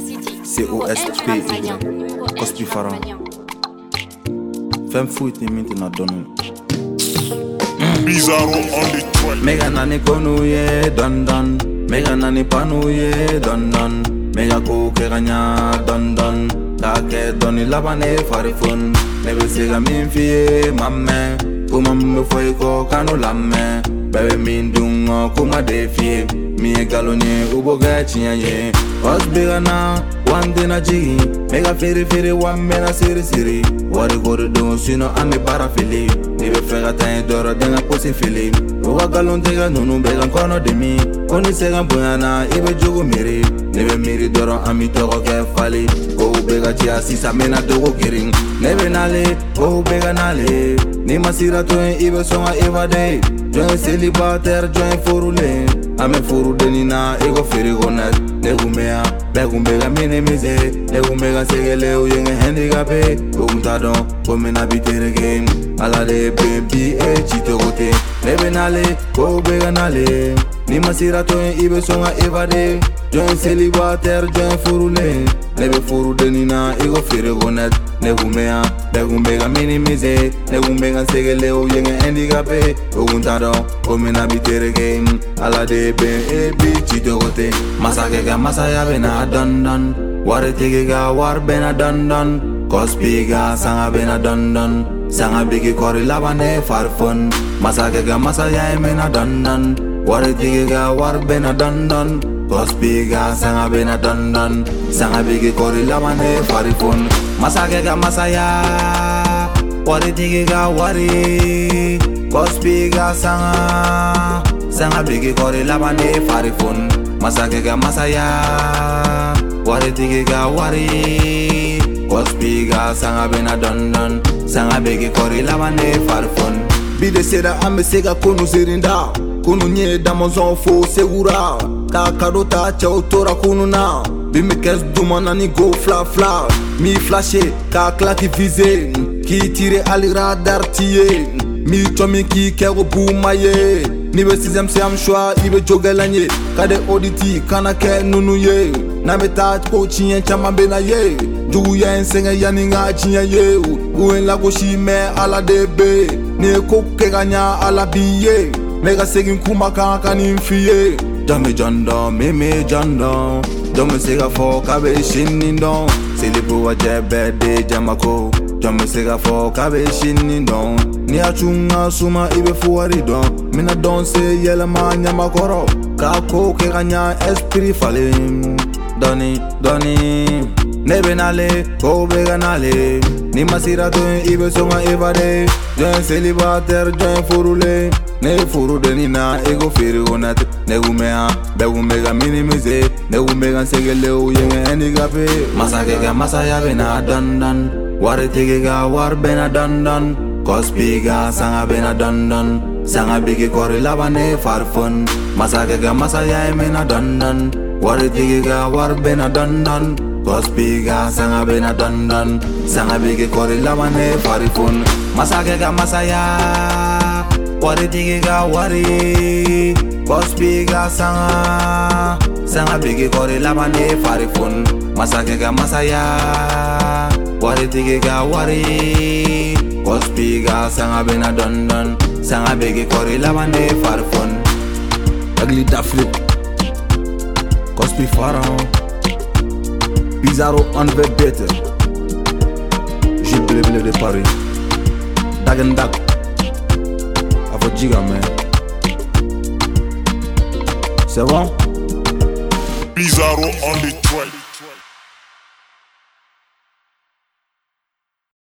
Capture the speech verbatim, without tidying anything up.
C O S P Y Cospi Pharaon. Femme fouille ni minti na donu. Bizarro on the track. Mega nani konu ye don don. Mega nani panu ye don don. Mega ko keganya don don. Kake doni labane farifun. Nebe sega min fiye mamme. Kuma me foi ko kanu lamme. Bebe min dungo kuma defie. Mi e galonye ubo gachinya ye. Os bega na wande na jigi. Mega fere fere wamme na siri siri. Wari gore don sino ame para fili. Nebe fega tanye doro denga posi fili. Uga galon tega nunu bega kono de mi. Oni sega boyana ibe jogo miri. Nebe miri doro ami togo ke fali. Go bega chia sisa mena dogo giring. Nebe nale, go bega nale. Ni masira toen ibe songa evade. Join célibataire, join forule. Ame furu denina ego ferigo net. Negumea, begumbega minimize. Negumega segele uyenge handicapé. Gumtadon, komena bitere game. Ala de baby e chito gote. Nebe nale, go bega nale. Ni masira toen ibe songa evade. Join célibataire, join forule. Nebe furu denina ego ferigo net. Negumea, begumbega minimize. Negumega segele uyenge handicapé. Gumtadon, komena bitere game. Ala de baby chito gote. Masake ga masaya bena don don. Ware tege ga war bena don don. Cospi ga sanga bena don don. Sanga bigi kori labane farfun. Masake ga masaya bena don don. Ware tege ga war bena don don. Cospi ga sanga bena don don. Sanga bigi kori labane farfun. Masake ga masaya. Ware tege ga wari. Cospi ga sanga. Sanga bigi kori labane farifun. Masake ga masaya. Wari tigi ga wari. Cospi ga sanga bena don don. Sanga bigi kori labane farifun. Bide seda ame sega kunu zirinda. Kunu nye damozon fo segura. Ka kadota cha utora kunu na. Bimi kes dumana ni go fla fla. Mi flashe ka klaki vize. Ki tire ali radar tiye. Mi chomi ki kego bumaye. Nibe sizem se am shwa ibe jogelanye. Kade oditi kana ke nunu ye. Na meta ko chinye chama bena ye. Jugu ya ensenge ya ninga chinye ye. Uen la goshi me ala debe. Ne ko keganya ala biye. Mega segin kuma kanka nimfiye. Dame janda, meme janda. Dame sega fo kabe shinindon. Silipu wa jebe de jamako. Dame sega fo kabe shinindon. Ni achunga suma ibe fuwari don. Mina danse yele ma nyama koro. Kako ke ganya esprit falim. Doni, doni. Nebe nale, go bega nale. Ni masira toen ibe songa evade. Join célibataire, join furule. Ne furu denina ego ferigo net. Negumea, begumega minimize. Negumega segele uyenge handicapé. Masake ga masaya bena dan dan. Ware tege ga war bena dan dan. Cospi ga sanga bena don don. Sanga bigi kori labane farfun. Masake ga masaya emena don don. Wari tigi ga war bena don don. Cospi ga sanga bena don don. Sanga bigi kori labane farfun. Masake ga masaya. Wari tigi ga wari. Cospi ga sanga. Sanga bigi kori labane farfun. Masake ga masaya. Wari tigi ga wari. Cospi ga sanga bena don don. Sanga begi kori labane farfun. Ugly d'Afrique. Cospi Pharaon. Bizarro on the better. J'ai bleu de Paris. Dagen dag. Avo jiga man. C'est bon? Bizarro on the track.